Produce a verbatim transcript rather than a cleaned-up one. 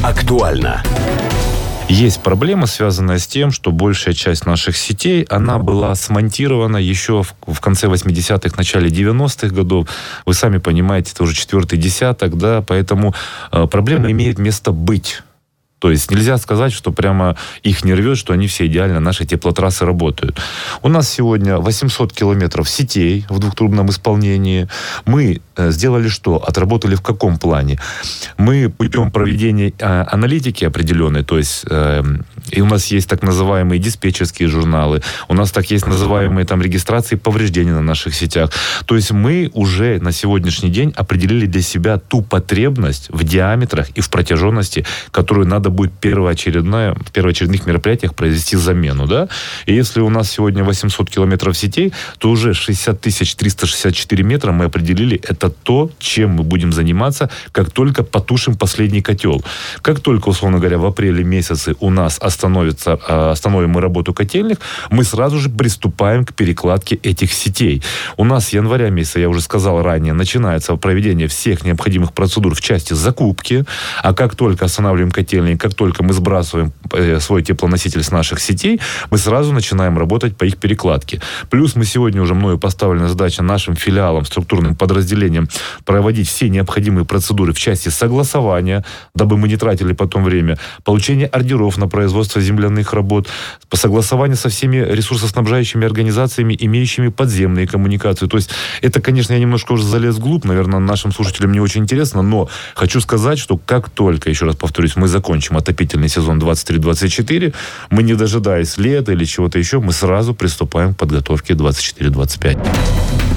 Актуально. Есть проблема, связанная с тем, что большая часть наших сетей, она была смонтирована еще в, в конце восьмидесятых, начале девяностых годов. Вы сами понимаете, это уже четвертый десяток, да, поэтому э, проблема имеет место быть. То есть нельзя сказать, что прямо их не рвет, что они все идеально, наши теплотрассы работают. У нас сегодня восемьсот километров сетей в двухтрубном исполнении. Мы э, сделали что? Отработали в каком плане? Мы путем проведения э, аналитики определенной, то есть э, и у нас есть так называемые диспетчерские журналы, у нас так есть называемые там регистрации повреждений на наших сетях. То есть мы уже на сегодняшний день определили для себя ту потребность в диаметрах и в протяженности, которую надо будет первоочередная, в первоочередных мероприятиях произвести замену, да? И если у нас сегодня восемьсот километров сетей, то уже шестьдесят тысяч триста шестьдесят четыре метра мы определили, это то, чем мы будем заниматься, как только потушим последний котел. Как только, условно говоря, в апреле месяце у нас остановится, остановим мы работу котельных, мы сразу же приступаем к перекладке этих сетей. У нас с января месяца, я уже сказал ранее, начинается проведение всех необходимых процедур в части закупки, а как только останавливаем котельные, как только мы сбрасываем свой теплоноситель с наших сетей, мы сразу начинаем работать по их перекладке. Плюс мы сегодня уже мною поставлена задача нашим филиалам, структурным подразделениям проводить все необходимые процедуры в части согласования, дабы мы не тратили потом время, получение ордеров на производство земляных работ, по согласованию со всеми ресурсоснабжающими организациями, имеющими подземные коммуникации. То есть это, конечно, я немножко уже залез вглубь, наверное, нашим слушателям не очень интересно, но хочу сказать, что как только, еще раз повторюсь, мы закончим отопительный сезон двадцать три двадцать четыре, мы, не дожидаясь лета или чего-то еще, мы сразу приступаем к подготовке двадцать четыре двадцать пять.